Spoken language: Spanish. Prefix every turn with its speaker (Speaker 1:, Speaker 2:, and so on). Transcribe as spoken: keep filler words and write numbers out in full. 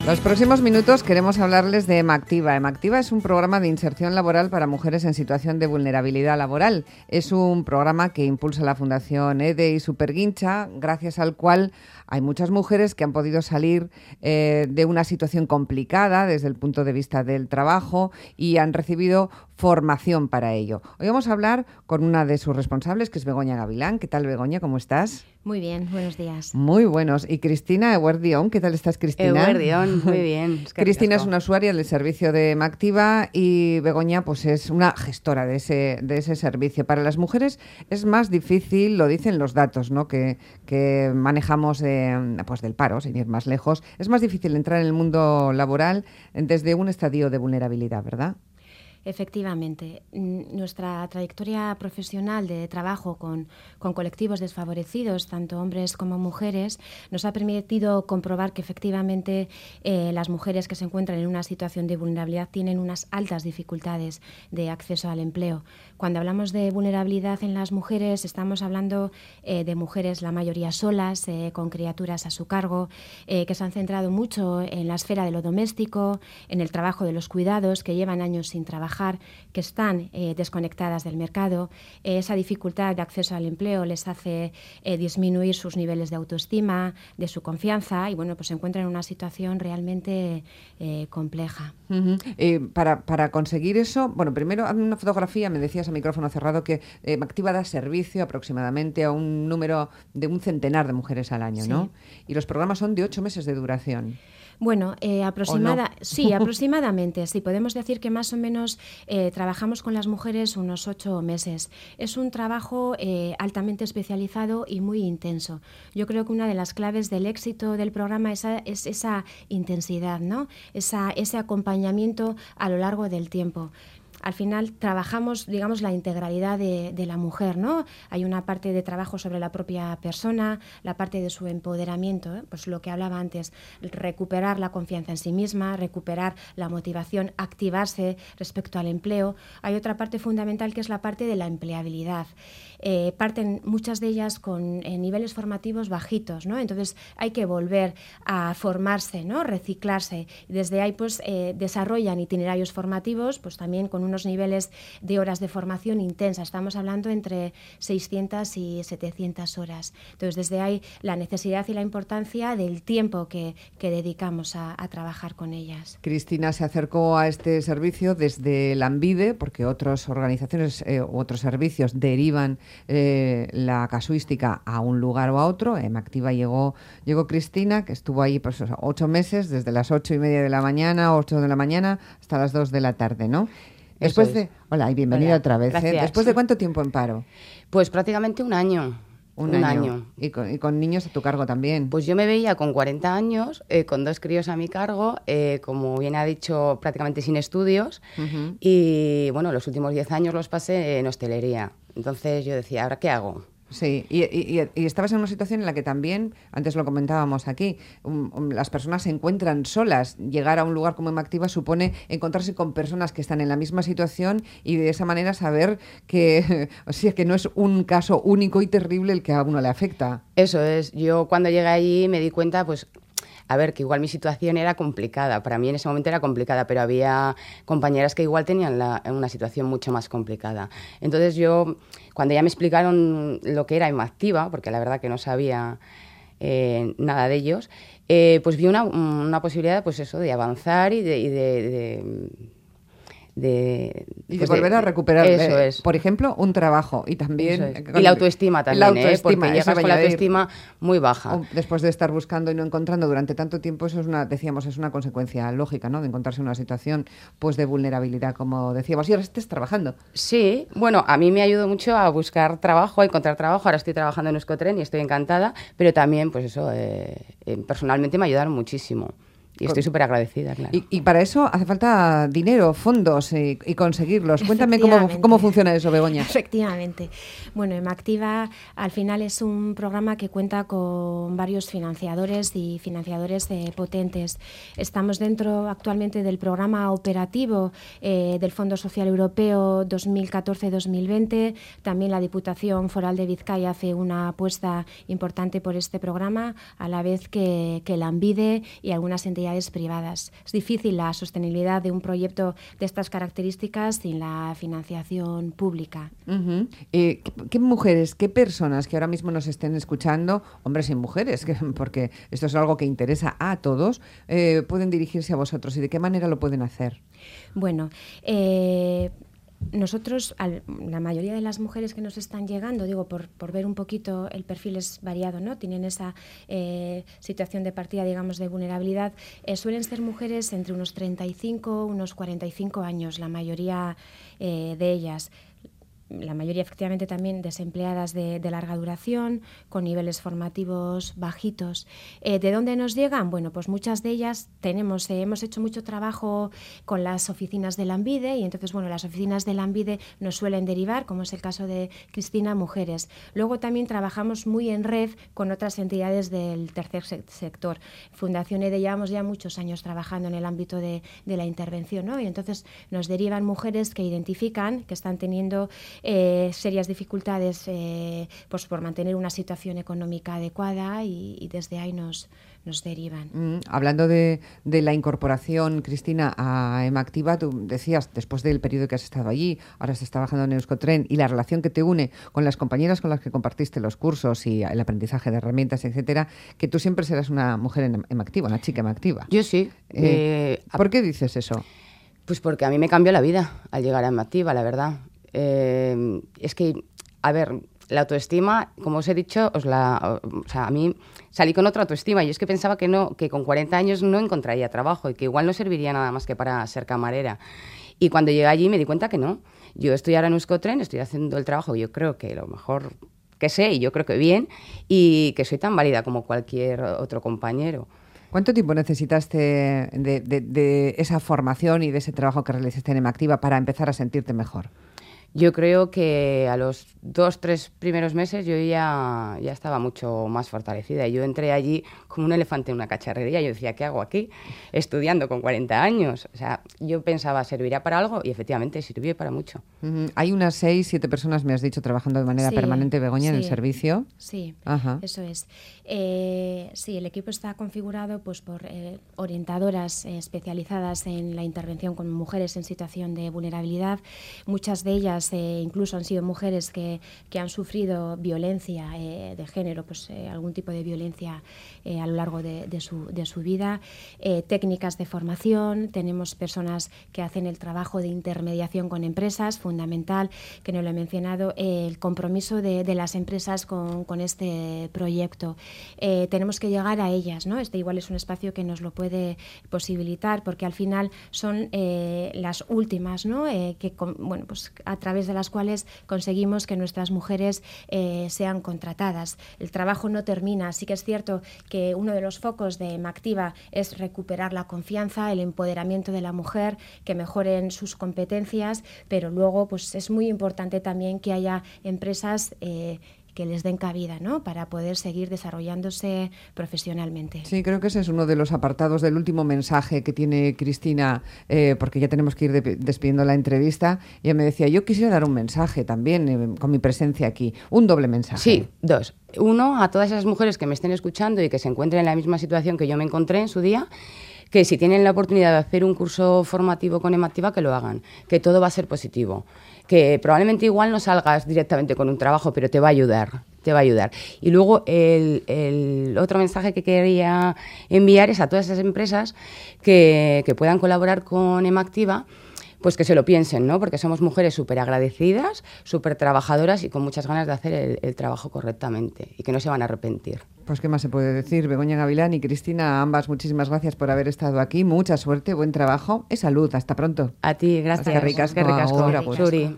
Speaker 1: Los próximos minutos queremos hablarles de Emactiva. Emactiva es un programa de inserción laboral para mujeres en situación de vulnerabilidad laboral. Es un programa que impulsa la Fundación E D E y Superguincha, gracias al cual hay muchas mujeres que han podido salir eh, de una situación complicada desde el punto de vista del trabajo y han recibido formación para ello. Hoy vamos a hablar con una de sus responsables, que es Begoña Gavilán. ¿Qué tal, Begoña? ¿Cómo estás?
Speaker 2: Muy bien, buenos días.
Speaker 1: Muy buenos. Y Cristina Eguerdión, ¿qué tal estás, Cristina?
Speaker 2: Eguerdión, muy bien.
Speaker 1: Es que Cristina es una usuaria del servicio de Emactiva y Begoña pues es una gestora de ese, de ese servicio. Para las mujeres es más difícil, lo dicen los datos, ¿no? que, que manejamos de, pues del paro, sin ir más lejos. Es más difícil entrar en el mundo laboral desde un estadio de vulnerabilidad, ¿verdad?
Speaker 2: Efectivamente, nuestra trayectoria profesional de trabajo con, con colectivos desfavorecidos, tanto hombres como mujeres, nos ha permitido comprobar que efectivamente eh, las mujeres que se encuentran en una situación de vulnerabilidad tienen unas altas dificultades de acceso al empleo. Cuando hablamos de vulnerabilidad en las mujeres, estamos hablando eh, de mujeres, la mayoría solas, eh, con criaturas a su cargo, eh, que se han centrado mucho en la esfera de lo doméstico, en el trabajo de los cuidados, que llevan años sin trabajar, que están eh, desconectadas del mercado. Eh, esa dificultad de acceso al empleo les hace eh, disminuir sus niveles de autoestima, de su confianza y bueno, pues se encuentran en una situación realmente eh, compleja.
Speaker 1: Uh-huh. Eh, para, para conseguir eso, bueno, primero hazme una fotografía, me decías a micrófono cerrado que eh, Emactiva da servicio aproximadamente a un número de un centenar de mujeres al año, sí. ¿no? Y los programas son de ocho meses de duración.
Speaker 2: Bueno, eh, aproximada, no? sí, aproximadamente, sí, podemos decir que más o menos eh, trabajamos con las mujeres unos ocho meses. Es un trabajo eh, altamente especializado y muy intenso. Yo creo que una de las claves del éxito del programa es, es esa intensidad, ¿no? Esa, ese acompañamiento a lo largo del tiempo. Al final trabajamos, digamos, la integralidad de, de la mujer, ¿no? Hay una parte de trabajo sobre la propia persona, la parte de su empoderamiento, ¿eh? Pues lo que hablaba antes, recuperar la confianza en sí misma, recuperar la motivación, activarse respecto al empleo. Hay otra parte fundamental que es la parte de la empleabilidad. Eh, parten muchas de ellas con eh, niveles formativos bajitos, ¿no? Entonces hay que volver a formarse, ¿no? Reciclarse. Desde ahí pues eh, desarrollan itinerarios formativos, pues también con unos niveles de horas de formación intensa. Estamos hablando entre seiscientas y setecientas horas. Entonces desde ahí la necesidad y la importancia del tiempo que, que dedicamos a, a trabajar con ellas.
Speaker 1: Cristina se acercó a este servicio desde Lanbide, porque otras organizaciones eh, u otros servicios derivan Eh, la casuística a un lugar o a otro. En Emactiva llegó, llegó Cristina, que estuvo ahí pues, ocho meses, desde las ocho y media de la mañana, ocho de la mañana, hasta las dos de la tarde, ¿no? Después
Speaker 3: es.
Speaker 1: de, hola, y bienvenida
Speaker 3: Hola,
Speaker 1: otra vez. ¿eh? ¿Después de cuánto tiempo en paro?
Speaker 3: Pues prácticamente un año.
Speaker 1: Un,
Speaker 3: un
Speaker 1: año.
Speaker 3: año.
Speaker 1: ¿Y con, y con niños a tu cargo también?
Speaker 3: Pues yo me veía con cuarenta años, eh, con dos críos a mi cargo, eh, como bien ha dicho, prácticamente sin estudios. Uh-huh. Y bueno, los últimos diez años los pasé en hostelería. Entonces yo decía, ¿ahora qué hago?
Speaker 1: Sí, y, y, y estabas en una situación en la que también, antes lo comentábamos aquí, um, um, las personas se encuentran solas. Llegar a un lugar como Emactiva supone encontrarse con personas que están en la misma situación y de esa manera saber que, o sea, que no es un caso único y terrible el que a uno le afecta.
Speaker 3: Eso es. Yo cuando llegué allí me di cuenta, pues, a ver, que igual mi situación era complicada. Para mí en ese momento era complicada, pero había compañeras que igual tenían la, una situación mucho más complicada. Entonces yo, cuando ya me explicaron lo que era Emactiva, porque la verdad que no sabía eh, nada de ellos, eh, pues vi una, una posibilidad, pues eso, de avanzar y de... Y de, de De,
Speaker 1: y
Speaker 3: pues
Speaker 1: de volver
Speaker 3: de,
Speaker 1: a recuperar,
Speaker 3: eso
Speaker 1: eh,
Speaker 3: es.
Speaker 1: por ejemplo, un trabajo y también...
Speaker 3: Es. Y la autoestima también, la autoestima, ¿eh? Porque llegas con la autoestima muy baja.
Speaker 1: Después de estar buscando y no encontrando durante tanto tiempo, eso es una, decíamos, es una consecuencia lógica, ¿no? De encontrarse en una situación pues de vulnerabilidad, como decíamos. Y ahora estás trabajando.
Speaker 3: Sí, bueno, a mí me ayudó mucho a buscar trabajo, a encontrar trabajo. Ahora estoy trabajando en Euskotren y estoy encantada, pero también, pues eso, eh, eh, personalmente me ayudaron muchísimo. Y estoy súper agradecida, claro.
Speaker 1: Y, y para eso hace falta dinero, fondos y, y conseguirlos. Cuéntame cómo, cómo funciona eso, Begoña.
Speaker 2: Efectivamente. Bueno, Emactiva al final es un programa que cuenta con varios financiadores y financiadores eh, potentes. Estamos dentro actualmente del programa operativo eh, del Fondo Social Europeo dos mil catorce dos mil veinte. También la Diputación Foral de Vizcaya hace una apuesta importante por este programa, a la vez que, que Lanbide y algunas entidades entidades privadas. Es difícil la sostenibilidad de un proyecto de estas características sin la financiación pública.
Speaker 1: Uh-huh. eh, ¿qué, ¿Qué mujeres, qué personas que ahora mismo nos estén escuchando, hombres y mujeres, que, porque esto es algo que interesa a todos, eh, pueden dirigirse a vosotros y de qué manera lo pueden hacer?
Speaker 2: Bueno, eh, nosotros, al, la mayoría de las mujeres que nos están llegando, digo, por, por ver un poquito, el perfil es variado, ¿no? Tienen esa eh, situación de partida, digamos, de vulnerabilidad. Eh, suelen ser mujeres entre unos treinta y cinco, unos cuarenta y cinco años, la mayoría eh, de ellas. La mayoría efectivamente también desempleadas de, de larga duración, con niveles formativos bajitos. Eh, ¿De dónde nos llegan? Bueno, pues muchas de ellas tenemos, eh, hemos hecho mucho trabajo con las oficinas de Lanbide y entonces, bueno, las oficinas de Lanbide nos suelen derivar, como es el caso de Cristina, mujeres. Luego también trabajamos muy en red con otras entidades del tercer se- sector. Fundación E D E llevamos ya muchos años trabajando en el ámbito de, de la intervención, ¿no? Y entonces nos derivan mujeres que identifican que están teniendo Eh, serias dificultades eh, pues por mantener una situación económica adecuada y, y desde ahí nos, nos derivan.
Speaker 1: Mm, hablando de, de la incorporación, Cristina, a Emactiva, tú decías, después del periodo que has estado allí, ahora estás trabajando en Euskotren, y la relación que te une con las compañeras con las que compartiste los cursos y el aprendizaje de herramientas, etcétera, que tú siempre serás una mujer en Emactiva, una chica Emactiva.
Speaker 3: Yo sí.
Speaker 1: Eh,
Speaker 3: Eh,
Speaker 1: ¿Por qué dices eso?
Speaker 3: Pues porque a mí me cambió la vida al llegar a Emactiva, la verdad. Eh, es que, a ver, la autoestima, como os he dicho, os la, o sea, a mí salí con otra autoestima. Yo es que pensaba que no, que con cuarenta años no encontraría trabajo y que igual no serviría nada más que para ser camarera. Y cuando llegué allí me di cuenta que no. Yo estoy ahora en Euskotren, estoy haciendo el trabajo, yo creo que lo mejor que sé y yo creo que bien, y que soy tan válida como cualquier otro compañero.
Speaker 1: ¿Cuánto tiempo necesitaste de, de, de esa formación y de ese trabajo que realizaste en Emactiva para empezar a sentirte mejor?
Speaker 3: Yo creo que a los dos, tres primeros meses yo ya, ya estaba mucho más fortalecida. Yo entré allí como un elefante en una cacharrería. Yo decía, ¿qué hago aquí? Estudiando con cuarenta años. O sea, yo pensaba, ¿servirá para algo? Y efectivamente sirvió para mucho.
Speaker 1: Uh-huh. Hay unas seis, siete personas, me has dicho, trabajando de manera
Speaker 2: sí,
Speaker 1: permanente, Begoña,
Speaker 2: sí,
Speaker 1: en el servicio.
Speaker 2: Sí,
Speaker 1: Ajá.
Speaker 2: Eso es. Eh, sí, el equipo está configurado pues, por eh, orientadoras eh, especializadas en la intervención con mujeres en situación de vulnerabilidad. Muchas de ellas Eh, incluso han sido mujeres que, que han sufrido violencia eh, de género, pues eh, algún tipo de violencia eh, a lo largo de, de, su, de su vida. Eh, técnicas de formación, tenemos personas que hacen el trabajo de intermediación con empresas, fundamental, que no lo he mencionado, eh, el compromiso de, de las empresas con, con este proyecto. Eh, tenemos que llegar a ellas, ¿no? Este igual es un espacio que nos lo puede posibilitar, porque al final son eh, las últimas, ¿no? Eh, que, con, bueno, pues a través de las cuales conseguimos que nuestras mujeres eh, sean contratadas. El trabajo no termina. Sí que es cierto que uno de los focos de Emactiva es recuperar la confianza, el empoderamiento de la mujer, que mejoren sus competencias, pero luego pues es muy importante también que haya empresas eh, que les den cabida, ¿no? Para poder seguir desarrollándose profesionalmente.
Speaker 1: Sí, creo que ese es uno de los apartados del último mensaje que tiene Cristina, eh, porque ya tenemos que ir de, despidiendo la entrevista. Y ella me decía, yo quisiera dar un mensaje también eh, con mi presencia aquí, un doble mensaje.
Speaker 3: Sí, dos. Uno, a todas esas mujeres que me estén escuchando y que se encuentren en la misma situación que yo me encontré en su día, que si tienen la oportunidad de hacer un curso formativo con Emactiva, que lo hagan, que todo va a ser positivo, que probablemente igual no salgas directamente con un trabajo, pero te va a ayudar, te va a ayudar. Y luego el, el otro mensaje que quería enviar es a todas esas empresas que, que puedan colaborar con Emactiva, pues que se lo piensen, ¿no? Porque somos mujeres súper agradecidas, súper trabajadoras y con muchas ganas de hacer el, el trabajo correctamente y que no se van a arrepentir.
Speaker 1: Pues qué más se puede decir, Begoña Gavilán y Cristina, ambas muchísimas gracias por haber estado aquí, mucha suerte, buen trabajo y salud, hasta pronto.
Speaker 3: A ti, gracias.
Speaker 1: Qué ricasco,
Speaker 3: Qué ricasco.
Speaker 1: ahora, pues.
Speaker 3: Suri.